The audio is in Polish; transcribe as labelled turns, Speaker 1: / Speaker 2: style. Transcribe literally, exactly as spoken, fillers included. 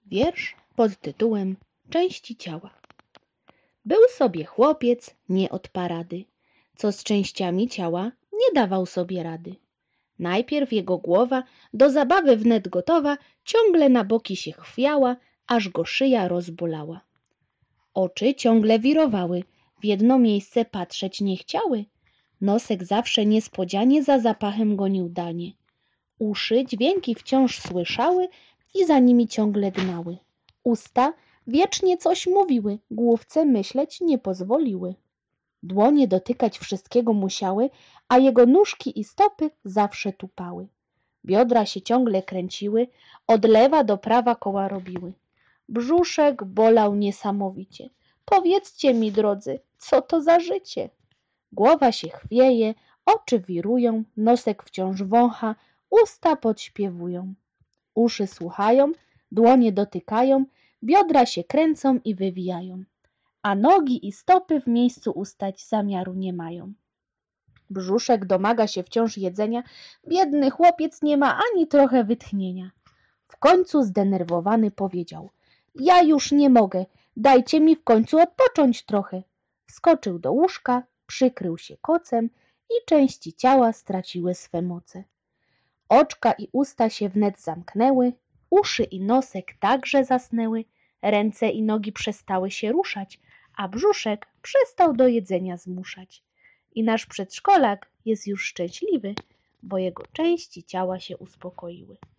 Speaker 1: Wiersz pod tytułem Części ciała. Był sobie chłopiec nie od parady, co z częściami ciała nie dawał sobie rady. Najpierw jego głowa, do zabawy wnet gotowa, ciągle na boki się chwiała, aż go szyja rozbolała. Oczy ciągle wirowały, w jedno miejsce patrzeć nie chciały. Nosek zawsze niespodzianie za zapachem gonił danie. Uszy dźwięki wciąż słyszały i za nimi ciągle gnały. Usta wiecznie coś mówiły, główce myśleć nie pozwoliły. Dłonie dotykać wszystkiego musiały, a jego nóżki i stopy zawsze tupały. Biodra się ciągle kręciły, od lewa do prawa koła robiły. Brzuszek bolał niesamowicie. Powiedzcie mi, drodzy, co to za życie? Głowa się chwieje, oczy wirują, nosek wciąż wącha, usta podśpiewują. Uszy słuchają, dłonie dotykają, biodra się kręcą i wywijają, a nogi i stopy w miejscu ustać zamiaru nie mają. Brzuszek domaga się wciąż jedzenia, biedny chłopiec nie ma ani trochę wytchnienia. W końcu zdenerwowany powiedział: ja już nie mogę, dajcie mi w końcu odpocząć trochę. Wskoczył do łóżka, przykrył się kocem i części ciała straciły swe moce. Oczka i usta się wnet zamknęły, uszy i nosek także zasnęły, ręce i nogi przestały się ruszać, a brzuszek przestał do jedzenia zmuszać. I nasz przedszkolak jest już szczęśliwy, bo jego części ciała się uspokoiły.